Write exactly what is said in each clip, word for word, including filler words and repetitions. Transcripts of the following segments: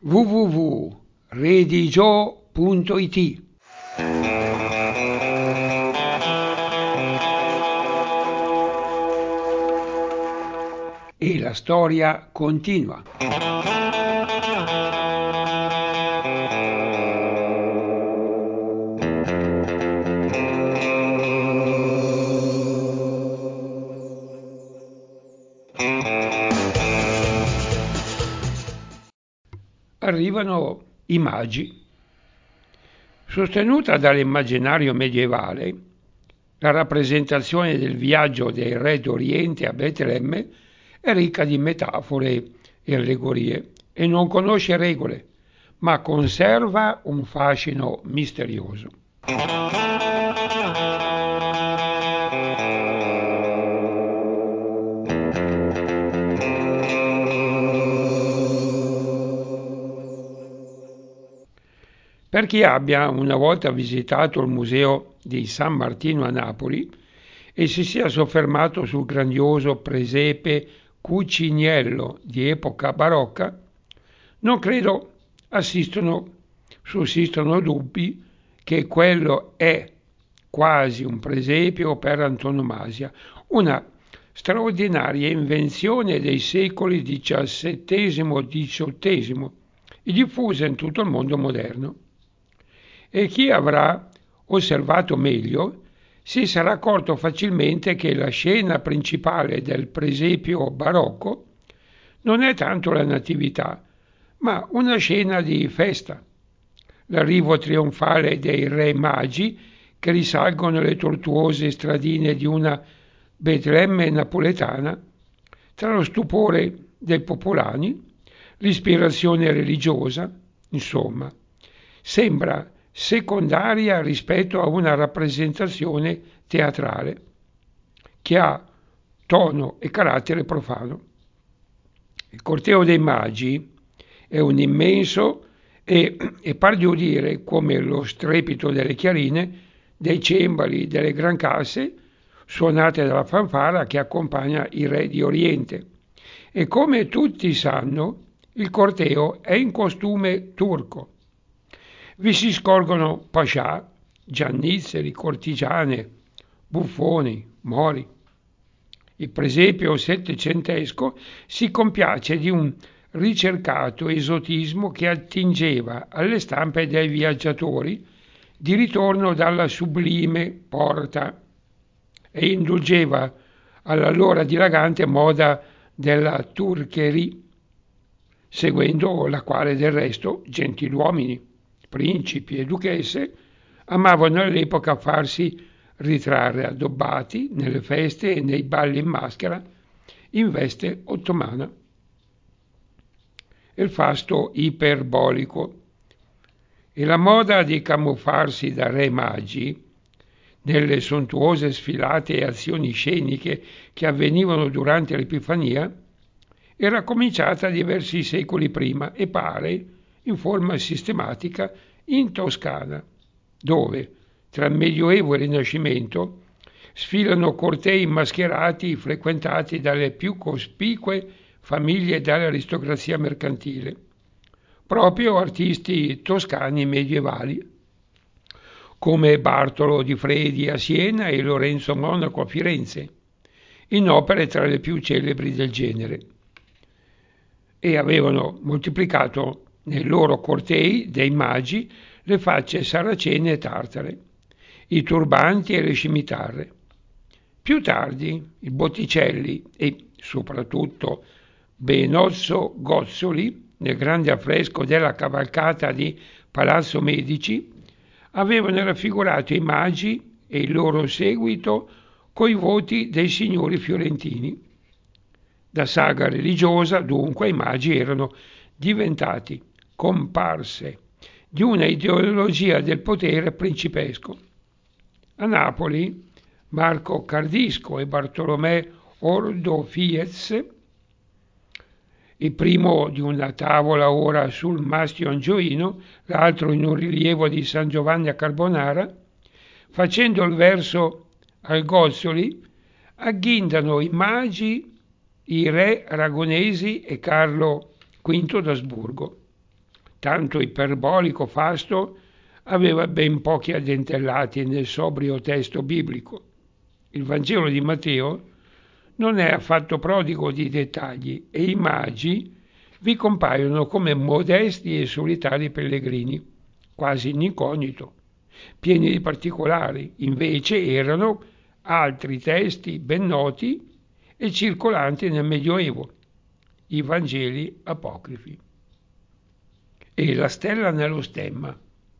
w w w punto redigio punto it. E la storia continua. Arrivano i magi. Sostenuta dall'immaginario medievale, la rappresentazione del viaggio dei re d'Oriente a Betlemme è ricca di metafore e allegorie e non conosce regole, ma conserva un fascino misterioso. Per chi abbia una volta visitato il museo di San Martino a Napoli e si sia soffermato sul grandioso presepe Cuciniello di epoca barocca, non credo assistono, sussistono dubbi che quello è quasi un presepio per antonomasia, una straordinaria invenzione dei secoli diciassettesimo diciottesimo e diffusa in tutto il mondo moderno. E chi avrà osservato meglio si sarà accorto facilmente che la scena principale del presepio barocco non è tanto la Natività, ma una scena di festa, l'arrivo trionfale dei re magi che risalgono le tortuose stradine di una Betlemme napoletana, tra lo stupore dei popolani, l'ispirazione religiosa, insomma, sembra secondaria rispetto a una rappresentazione teatrale che ha tono e carattere profano. Il corteo dei magi è un immenso e, e par di udire come lo strepito delle chiarine, dei cembali, delle gran casse suonate dalla fanfara che accompagna i re di Oriente. E come tutti sanno, il corteo è in costume turco. Vi si scorgono pascià, giannizzeri, cortigiane, buffoni, mori. Il presepio settecentesco si compiace di un ricercato esotismo che attingeva alle stampe dei viaggiatori di ritorno dalla sublime porta e indulgeva all'allora dilagante moda della turcherie, seguendo la quale del resto gentiluomini, principi e duchesse amavano all'epoca farsi ritrarre addobbati nelle feste e nei balli in maschera in veste ottomana. Il fasto iperbolico e la moda di camuffarsi da re magi nelle sontuose sfilate e azioni sceniche che avvenivano durante l'Epifania era cominciata diversi secoli prima e pare in forma sistematica in Toscana, dove tra il Medioevo e il Rinascimento sfilano cortei mascherati frequentati dalle più cospicue famiglie dell'aristocrazia mercantile, proprio artisti toscani medievali, come Bartolo di Fredi a Siena e Lorenzo Monaco a Firenze, in opere tra le più celebri del genere, e avevano moltiplicato nei loro cortei dei magi le facce saracene e tartare, i turbanti e le scimitarre. Più tardi i Botticelli e soprattutto Benozzo Gozzoli, nel grande affresco della cavalcata di Palazzo Medici, avevano raffigurato i magi e il loro seguito coi voti dei signori fiorentini. Da saga religiosa, dunque, i magi erano diventati comparse di una ideologia del potere principesco. A Napoli, Marco Cardisco e Bartolomè Ordofiez, il primo di una tavola ora sul Mastio Angioino, l'altro in un rilievo di San Giovanni a Carbonara, facendo il verso al Gozzoli, agghindano i magi, i re aragonesi e Carlo quinto d'Asburgo. tanto iperbolico Fasto aveva ben pochi addentellati nel sobrio testo biblico. Il Vangelo di Matteo non è affatto prodigo di dettagli e i magi vi compaiono come modesti e solitari pellegrini, quasi in incognito, pieni di particolari. Invece erano altri testi ben noti e circolanti nel Medioevo, i Vangeli apocrifi. E la stella nello stemma.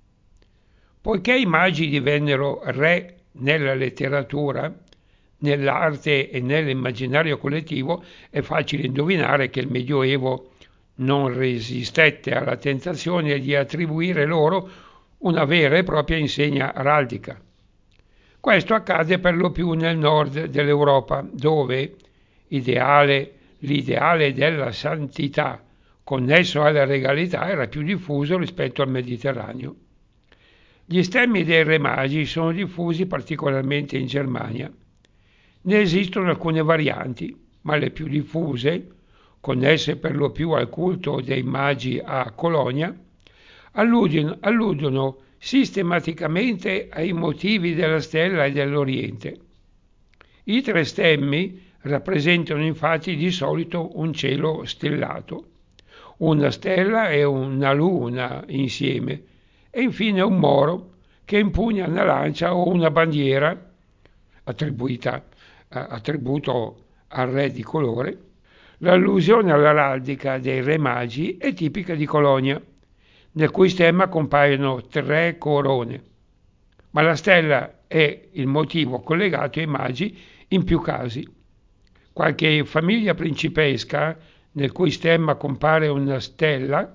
Poiché i magi divennero re nella letteratura, nell'arte e nell'immaginario collettivo, è facile indovinare che il Medioevo non resistette alla tentazione di attribuire loro una vera e propria insegna araldica. Questo accade per lo più nel nord dell'Europa, dove ideale, l'ideale della santità connesso alla regalità era più diffuso rispetto al Mediterraneo. Gli stemmi dei re magi sono diffusi particolarmente in Germania. Ne esistono alcune varianti, ma le più diffuse, connesse per lo più al culto dei magi a Colonia, alludono, alludono sistematicamente ai motivi della stella e dell'Oriente. I tre stemmi rappresentano infatti di solito un cielo stellato, una stella e una luna insieme, e infine un moro che impugna una lancia o una bandiera attribuita, attributo al re di colore. L'allusione all'araldica dei re magi è tipica di Colonia, nel cui stemma compaiono tre corone, ma la stella è il motivo collegato ai magi in più casi. Qualche famiglia principesca, nel cui stemma compare una stella,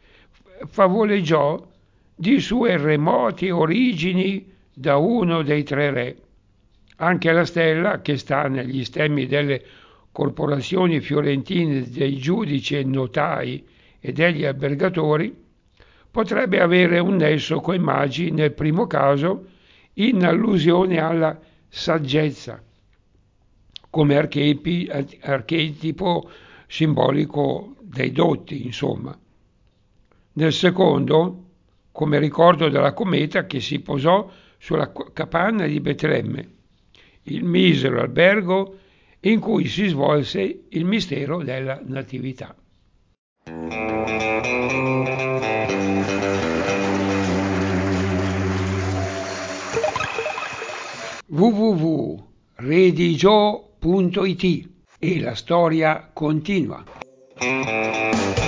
favoleggiò di sue remoti origini da uno dei tre re. Anche la stella, che sta negli stemmi delle corporazioni fiorentine dei giudici e notai e degli albergatori, potrebbe avere un nesso coi magi nel primo caso in allusione alla saggezza, come archetipi, archetipo simbolico dei dotti, insomma. Nel secondo, come ricordo della cometa che si posò sulla capanna di Betlemme, il misero albergo in cui si svolse il mistero della Natività. w w w punto redigio punto it e la storia continua.